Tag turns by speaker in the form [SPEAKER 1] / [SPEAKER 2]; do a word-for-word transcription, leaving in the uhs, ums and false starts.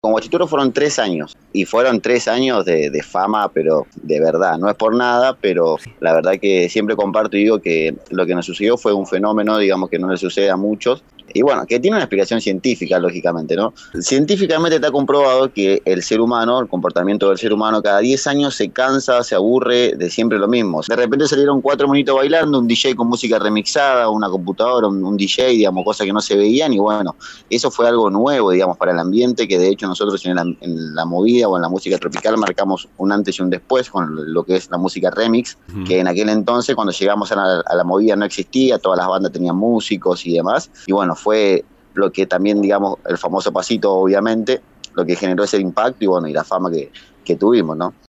[SPEAKER 1] Con Guachitoro fueron tres años, y fueron tres años de, de fama, pero de verdad, no es por nada, pero la verdad que siempre comparto y digo que lo que nos sucedió fue un fenómeno, digamos, que no le sucede a muchos, y bueno, que tiene una explicación científica, lógicamente, ¿no? Científicamente está comprobado que el ser humano, el comportamiento del ser humano, cada diez años se cansa, se aburre de siempre lo mismo. De repente salieron cuatro monitos bailando, un D J con música remixada, una computadora, un, un D J, digamos, cosas que no se veían, y bueno, eso fue algo nuevo, digamos, para el ambiente, que de hecho nosotros en la, en la movida o en la música tropical marcamos un antes y un después con lo que es la música remix, uh-huh. que en aquel entonces, cuando llegamos a la, a la movida, no existía, todas las bandas tenían músicos y demás, y bueno, fue lo que también, digamos, el famoso pasito, obviamente, lo que generó ese impacto y bueno, y la fama que, que tuvimos, ¿no?